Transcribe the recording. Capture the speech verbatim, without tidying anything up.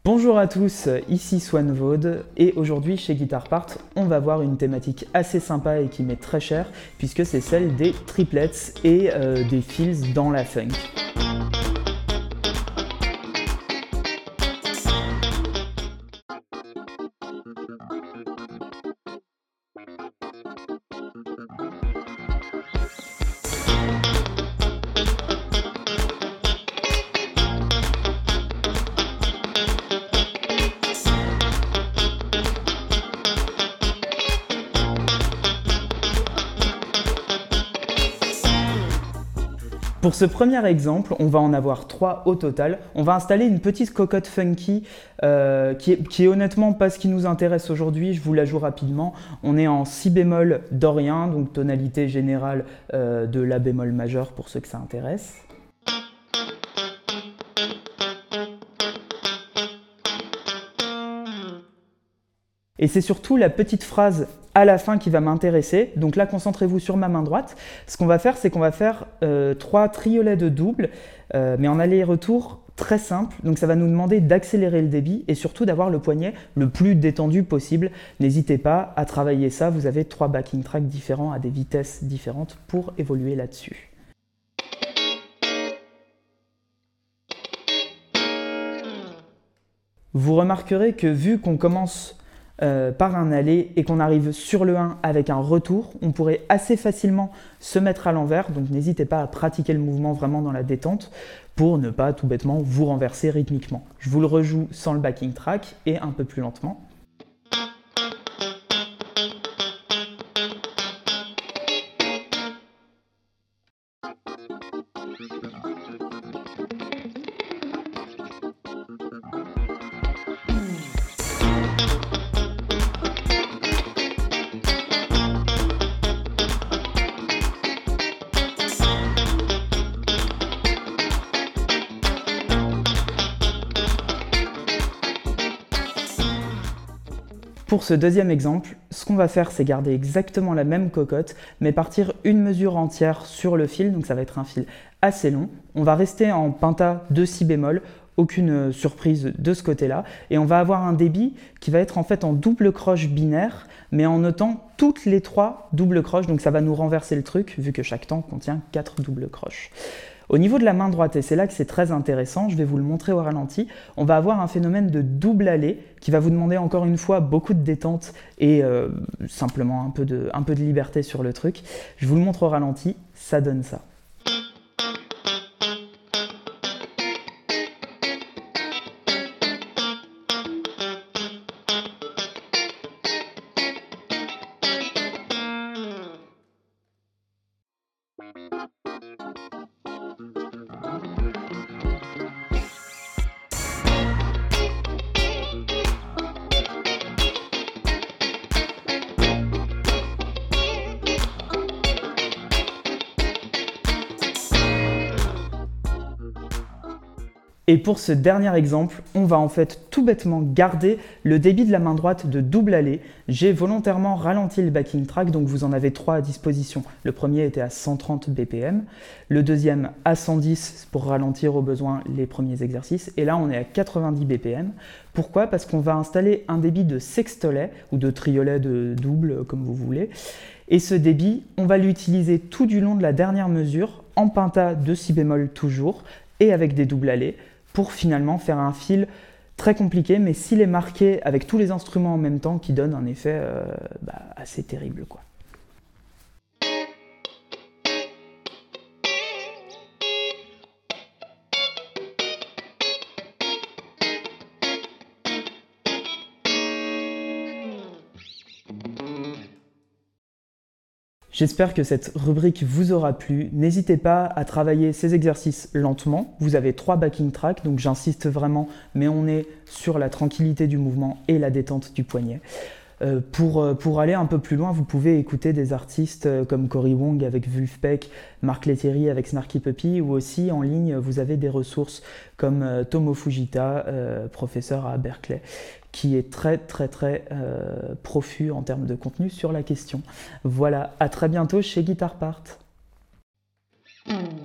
Bonjour à tous, ici Swan Vaud et aujourd'hui chez Guitar Part, on va voir une thématique assez sympa et qui m'est très chère puisque c'est celle des triplets et euh, des fills dans la funk. Pour ce premier exemple, on va en avoir trois au total. On va installer une petite cocotte funky euh, qui, est, qui est honnêtement pas ce qui nous intéresse aujourd'hui. Je vous la joue rapidement. On est en si bémol dorien, donc tonalité générale euh, de la bémol majeur pour ceux que ça intéresse. Et c'est surtout la petite phrase à la fin qui va m'intéresser. Donc là, concentrez-vous sur ma main droite. Ce qu'on va faire, c'est qu'on va faire euh, trois triolets de double, euh, mais en aller-retour très simple. Donc ça va nous demander d'accélérer le débit et surtout d'avoir le poignet le plus détendu possible. N'hésitez pas à travailler ça. Vous avez trois backing tracks différents à des vitesses différentes pour évoluer là-dessus. Vous remarquerez que vu qu'on commence Euh, par un aller et qu'on arrive sur le un avec un retour, on pourrait assez facilement se mettre à l'envers, donc n'hésitez pas à pratiquer le mouvement vraiment dans la détente pour ne pas tout bêtement vous renverser rythmiquement. Je vous le rejoue sans le backing track et un peu plus lentement. Pour ce deuxième exemple, ce qu'on va faire, c'est garder exactement la même cocotte, mais partir une mesure entière sur le fil, donc ça va être un fil assez long. On va rester en penta de si bémol, aucune surprise de ce côté-là, et on va avoir un débit qui va être en fait en double croche binaire, mais en notant toutes les trois doubles croches, donc ça va nous renverser le truc, vu que chaque temps contient quatre doubles croches. Au niveau de la main droite, et c'est là que c'est très intéressant, je vais vous le montrer au ralenti, on va avoir un phénomène de double aller qui va vous demander encore une fois beaucoup de détente et euh, simplement un peu, de, un peu de liberté sur le truc. Je vous le montre au ralenti, ça donne ça. Et pour ce dernier exemple, on va en fait tout bêtement garder le débit de la main droite de double aller. J'ai volontairement ralenti le backing track, donc vous en avez trois à disposition. Le premier était à cent trente B P M, le deuxième à cent dix pour ralentir au besoin les premiers exercices, et là on est à quatre-vingt-dix B P M. Pourquoi? Parce qu'on va installer un débit de sextolet, ou de triolet de double, comme vous voulez, et ce débit, on va l'utiliser tout du long de la dernière mesure, en penta de si bémol toujours, et avec des doubles allées, pour finalement faire un fil très compliqué, mais s'il est marqué avec tous les instruments en même temps, qui donne un effet euh, bah, assez terrible, quoi. J'espère que cette rubrique vous aura plu. N'hésitez pas à travailler ces exercices lentement. Vous avez trois backing tracks, donc j'insiste vraiment, mais on est sur la tranquillité du mouvement et la détente du poignet. Euh, pour, pour aller un peu plus loin, vous pouvez écouter des artistes comme Cory Wong avec Vulfpeck, Mark Lettieri avec Snarky Puppy, ou aussi en ligne, vous avez des ressources comme euh, Tomo Fujita, euh, professeur à Berkeley, qui est très très très euh, profus en termes de contenu sur la question. Voilà, à très bientôt chez Guitar Part. Mmh.